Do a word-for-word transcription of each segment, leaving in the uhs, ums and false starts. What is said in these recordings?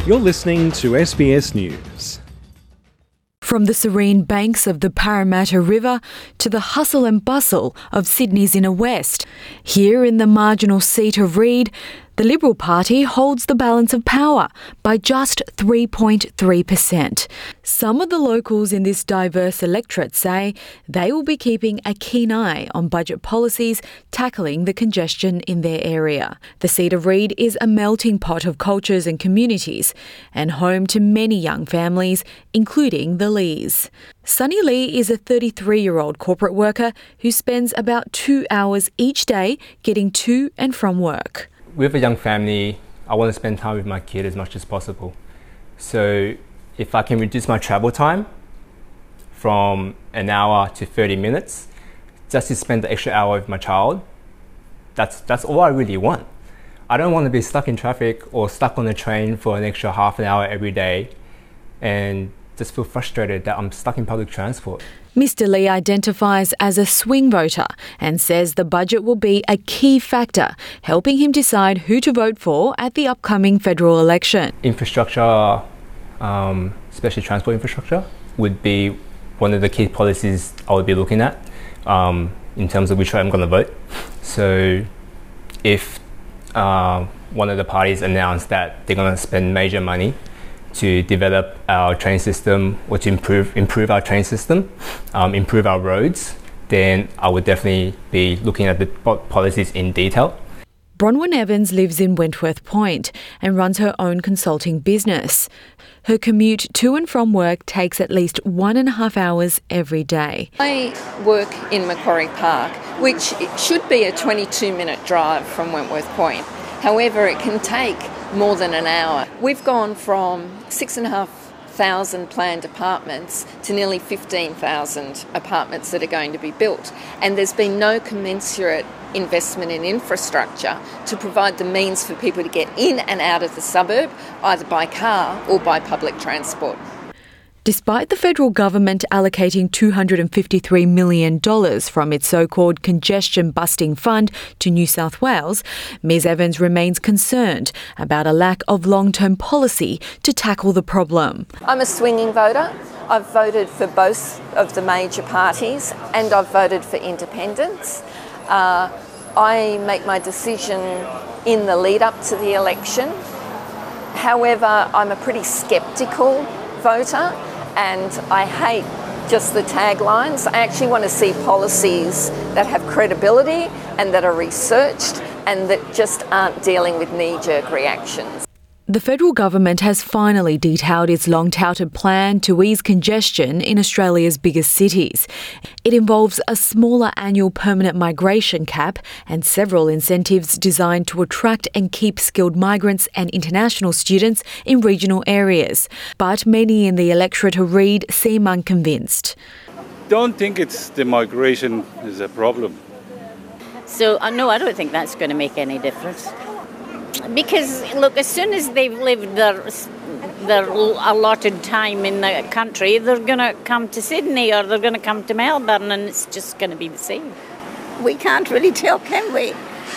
You're listening to S B S News. From the serene banks of the Parramatta River to the hustle and bustle of Sydney's inner west, here in the marginal seat of Reid, the Liberal Party holds the balance of power by just three point three percent. Some of the locals in this diverse electorate say they will be keeping a keen eye on budget policies tackling the congestion in their area. The seat of Reid is a melting pot of cultures and communities and home to many young families, including the Lees. Sunny Lee is a thirty-three-year-old corporate worker who spends about two hours each day getting to and from work. With a young family, I want to spend time with my kid as much as possible. So if I can reduce my travel time from an hour to thirty minutes, just to spend the extra hour with my child, that's that's all I really want. I don't want to be stuck in traffic or stuck on a train for an extra half an hour every day and just feel frustrated that I'm stuck in public transport. Mister Lee identifies as a swing voter and says the budget will be a key factor helping him decide who to vote for at the upcoming federal election. Infrastructure, um, especially transport infrastructure, would be one of the key policies I would be looking at um, in terms of which way I'm going to vote. So if uh, one of the parties announced that they're going to spend major money to develop our train system or to improve improve our train system, um, improve our roads, then I would definitely be looking at the po- policies in detail. Bronwyn Evans lives in Wentworth Point and runs her own consulting business. Her commute to and from work takes at least one and a half hours every day. I work in Macquarie Park, which should be a twenty-two minute drive from Wentworth Point. However, it can take more than an hour. We've gone from six and a half thousand planned apartments to nearly fifteen thousand apartments that are going to be built. And there's been no commensurate investment in infrastructure to provide the means for people to get in and out of the suburb, either by car or by public transport. Despite the federal government allocating two hundred fifty-three million dollars from its so-called congestion busting fund to New South Wales, Miz Evans remains concerned about a lack of long-term policy to tackle the problem. I'm a swinging voter. I've voted for both of the major parties and I've voted for independents. Uh, I make my decision in the lead up to the election. However, I'm a pretty sceptical voter. And I hate just the taglines. I actually want to see policies that have credibility and that are researched and that just aren't dealing with knee-jerk reactions. The federal government has finally detailed its long-touted plan to ease congestion in Australia's biggest cities. It involves a smaller annual permanent migration cap and several incentives designed to attract and keep skilled migrants and international students in regional areas. But many in the electorate of Reid seem unconvinced. Don't think it's the migration is a problem. So, uh, no, I don't think that's going to make any difference. Because, look, as soon as they've lived their, their allotted time in the country, they're going to come to Sydney or they're going to come to Melbourne, and it's just going to be the same. We can't really tell, can we?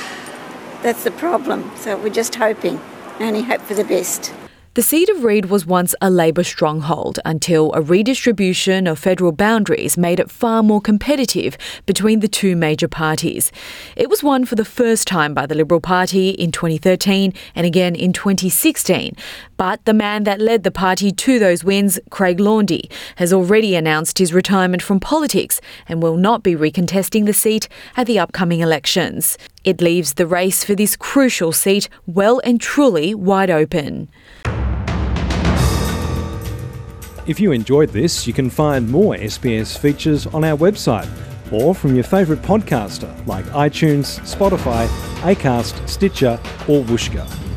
That's the problem. So we're just hoping, only hope for the best. The seat of Reid was once a Labor stronghold until a redistribution of federal boundaries made it far more competitive between the two major parties. It was won for the first time by the Liberal Party in twenty thirteen and again in twenty sixteen. But the man that led the party to those wins, Craig Laundy, has already announced his retirement from politics and will not be recontesting the seat at the upcoming elections. It leaves the race for this crucial seat well and truly wide open. If you enjoyed this, you can find more S B S features on our website or from your favourite podcaster like iTunes, Spotify, Acast, Stitcher or Whooshkaa.